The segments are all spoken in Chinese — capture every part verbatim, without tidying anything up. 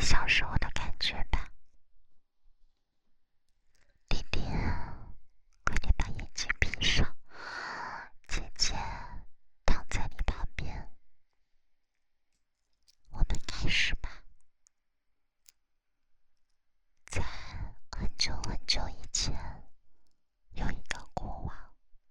小时候的感觉吧。弟弟，快点把眼睛闭上，姐姐躺在你旁边，我们开始吧。在很久很久以前，有一个国王，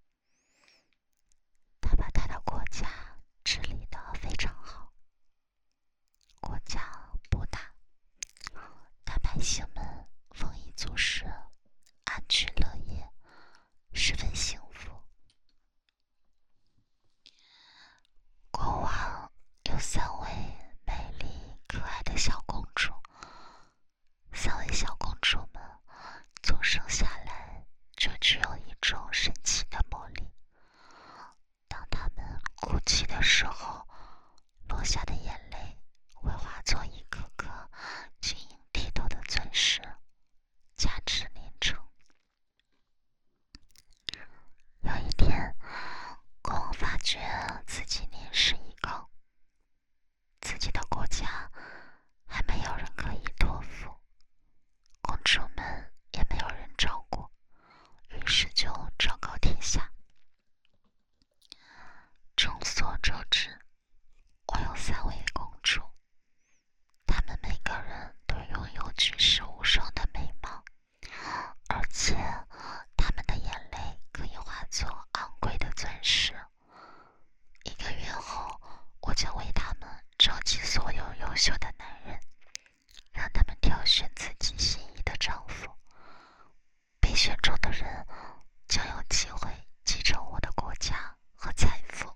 他把他的国家治理得非常好，国家不大，但百姓们丰衣足食，安居乐业，十分幸福。国王有三位美丽可爱的小公主，三位小公主们从生下来就具有一种神奇的魔力。当她们哭泣的时候，落下的眼泪会化作一颗颗晶莹剔透的钻石，价值连城。有一天，国王发觉自己年事已高，自己的国家还没有人可以托付，公主们也没有人照顾，于是就昭告天下。众所周知，我有三位公主，她们每个人都拥有举世无双的美貌，而且她们的眼泪可以化作昂贵的钻石。一个月后，我将为她们召集所有优秀的男人，让他们挑选自己心仪的丈夫。被选中的人将有机会继承我的国家和财富。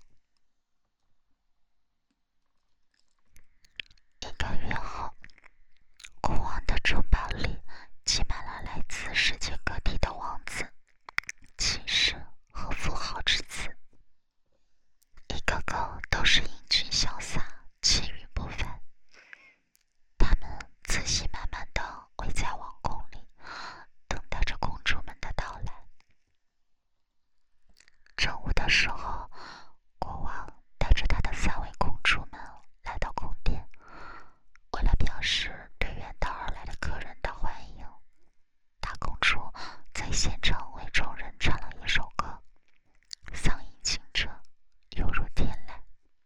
一个月后，国王的城堡里挤满了来自世界各地的王子、骑士和富豪之子，一个个都是英俊潇洒，气宇不凡。他们自信满满地围在王宫里，等待着公主们的到来。中午的时候，国王带着他的三位公主们来到宫殿，为了表示对远道而来的客人的欢迎，大公主在现场为众人唱了一首歌，嗓音清澈，犹如天籁。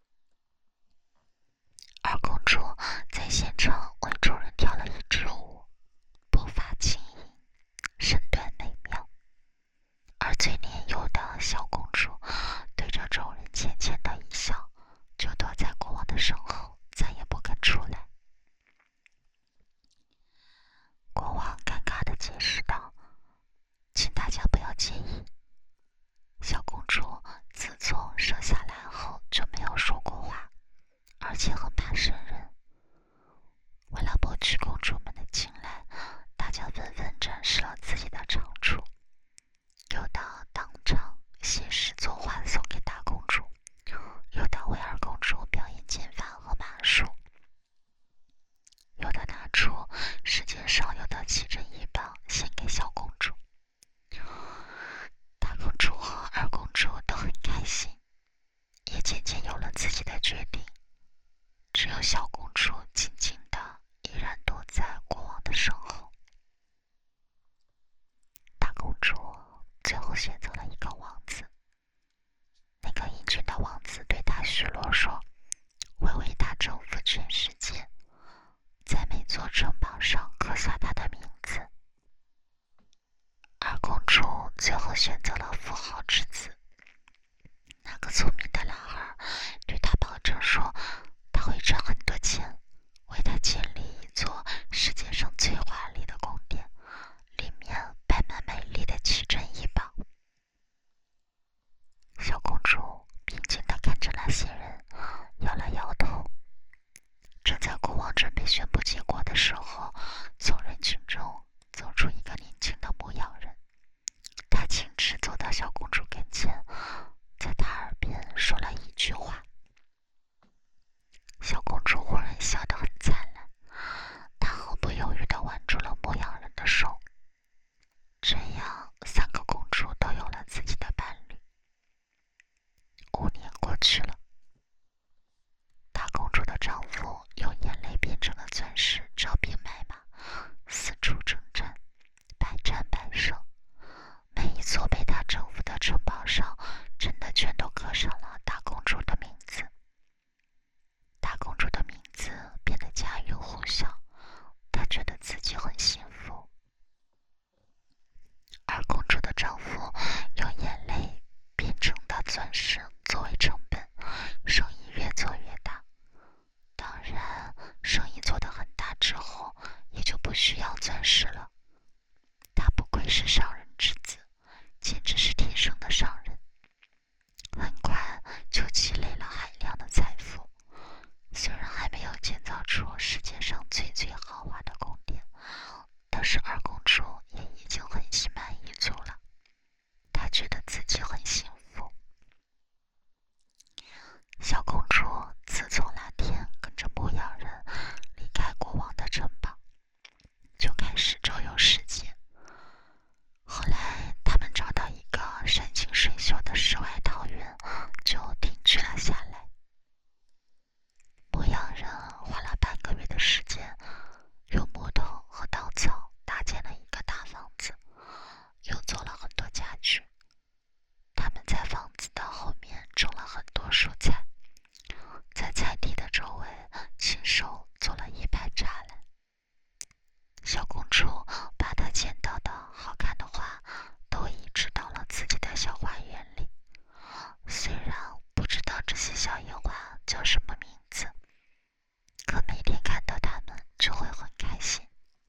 二公主在现场为众人跳了一支舞，步伐轻盈，身段美妙。而最年幼的小公主对着众人浅浅的一笑，就躲在国王的身后，再也不肯出来。国王尴尬地解释道：“请大家不要介意，小公主自从生下来后就没有说过话，而且很怕生人。为了博取公主们的青睐，大家纷纷展示了自己的长处，有的当场写诗作画送给大公主，有的为二公主表演剑法和马术，有的拿出世界少有的奇珍异宝献给小公主。大公主和二公主都很开心，也渐渐有了自己的决定。只有小公主静静的依然躲在国王的身后。大公主最后选择了一个王子，那个英俊的王子对她许诺说，会为她征服全世界，在每座城堡上刻下她的名字。二公主最后选择了富豪之子，那个聪明的男孩对她保证说，他会赚很多钱，为她建立一座世界上最华丽的宫殿，里面摆满美丽的奇珍异宝。小公主平静地看着那些人，摇了摇头。正在国王准备宣布结果的时候，从人群中走出一个年轻的牧羊人，他径直走到小公主跟前，在她耳边说了一句话。小公主忽然笑得很灿烂，她毫不犹豫地挽住了牧羊人的手。这样，三个公主都有了自己的伴侣。五年过去了，大公主的丈夫用眼泪变成了钻石，招别需要钻石了。他不愧是商人之子，简直是天生的商人。很快就积累了海量的财富，虽然还没有建造出世界上最最豪华的宫殿，但是二公主也已经很心满意足了。她觉得自己很幸福。小公主自从那天跟着牧羊人离开国王的城堡，就开始周游世界。后来他们找到一个山清水秀的世外桃源，就定居了下来。牧羊人花了半个月的时间，用木头和稻草搭建了一个大房子，又做了很多家具。他们在房子的后面种了很多蔬菜，在菜地的周围亲手做了一排栅栏。小公主把她见到的好看的花都移植到了自己的小花园里，虽然不知道这些小野花叫什么名字，可每天看到它们就会很开心。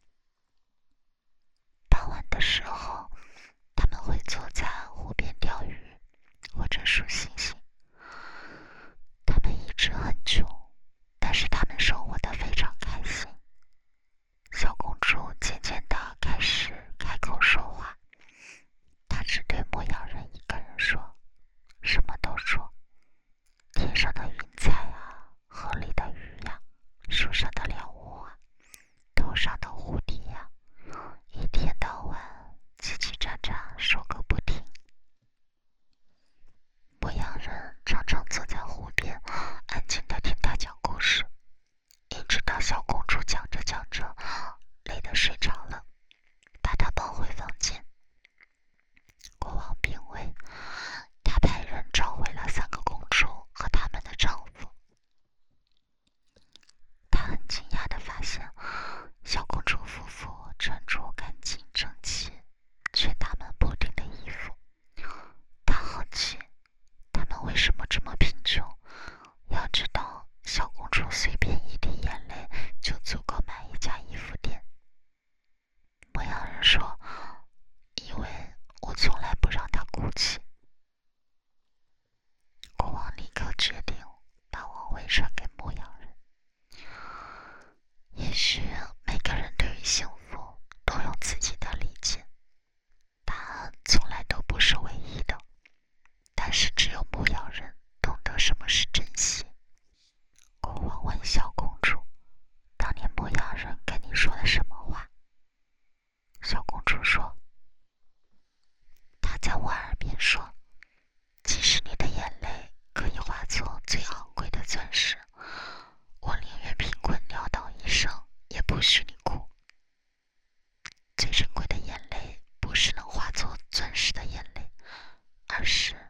傍晚的时候，他们会坐在湖边钓鱼，或者数星星。他们一直很穷，但是他们生活得非常开心。小公主渐渐地开始开口说话，她只对牧羊人一个人说，什么都说。天上的云彩啊，河里的鱼呀、啊，树上的鸟窝啊，头上的蝴蝶呀、啊，一天到晚叽叽喳喳说个不停。牧羊人常常坐在湖边，安静地听她讲故事，一直到小公主讲着讲着累得睡着了，把她抱回房间。国王病危，他派人召回了三个公主和他们的丈夫。他很惊讶地发现，小公主夫妇穿着干净整齐，却打满补丁的衣服。他好奇，他们为什么这么贫穷？要知道，小公主随便一滴眼泪就足够买一家衣服店。牧羊人说，因为我从来不让她哭泣。国王立刻决定把王位传给牧羊人。也许每个人对于幸福都有自己的理解，答案从来都不是唯一的，但是只有牧羊人懂得什么是珍惜。国王问小公主，当年牧羊人跟你说了什么话？小公主说，他在我耳边说，即使你的眼泪可以化作最昂贵的钻石，我宁愿贫困潦倒一生，也不许你哭。最珍贵的眼泪不是能化作钻石的眼泪，而是